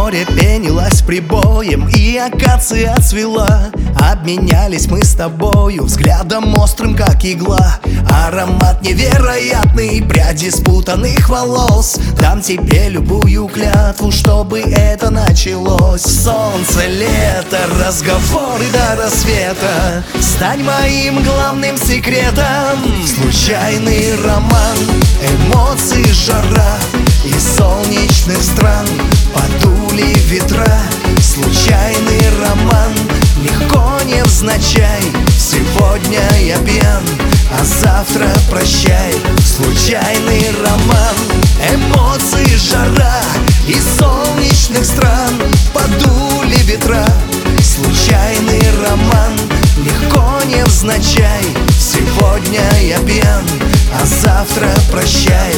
Море пенилось прибоем, и акация цвела. Обменялись мы с тобою взглядом острым, как игла. Аромат невероятный, пряди спутанных волос. Дам тебе любую клятву, чтобы это началось. Солнце, лето, разговоры до рассвета. Стань моим главным секретом. Случайный роман, эмоции, жара. Из солнечных стран подули ветра. Случайный роман, легко невзначай. Сегодня я пьян, а завтра прощай. Случайный роман, эмоции, жара. Из солнечных стран подули ветра. Случайный роман, легко невзначай. Сегодня я пьян, а завтра прощай.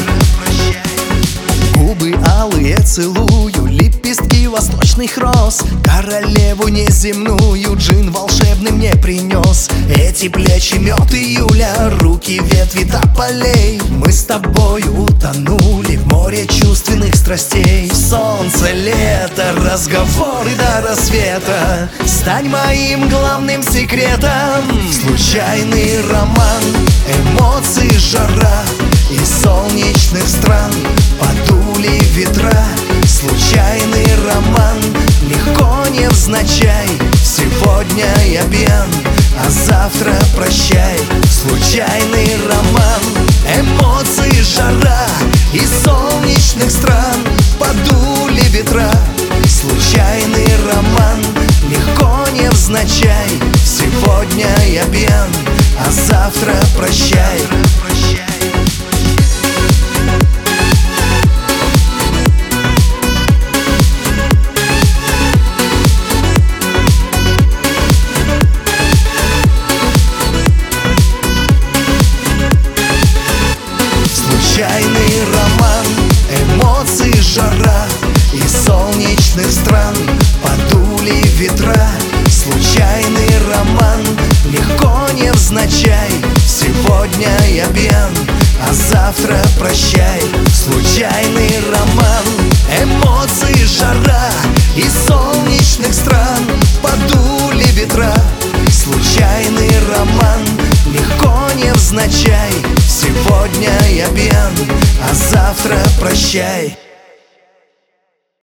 Губы алые целую, лепестки восточных роз. Королеву неземную джин волшебный мне принес. Эти плечи мед июля, руки ветви тополей. Мы с тобой утонули в море чувственных страстей. Солнце, лето, разговоры до рассвета. Стань моим главным секретом. Случайный роман, эмоции, жара. Из солнечных стран подули ветра. Случайный роман, легко невзначай. Сегодня я пьян, а завтра прощай. Случайный роман, эмоции, жара. Из солнечных стран подули ветра. Случайный роман, легко невзначай. Сегодня я пьян, а завтра прощай. Случайный роман, эмоции, жара. Из солнечных стран подули ветра. Случайный роман, легко невзначай. Сегодня я пьян, а завтра прощай. Случайный роман, эмоции, жара. Из солнечных стран подули ветра. Случайный роман, легко невзначай. Сегодня я пьян, а завтра прощай.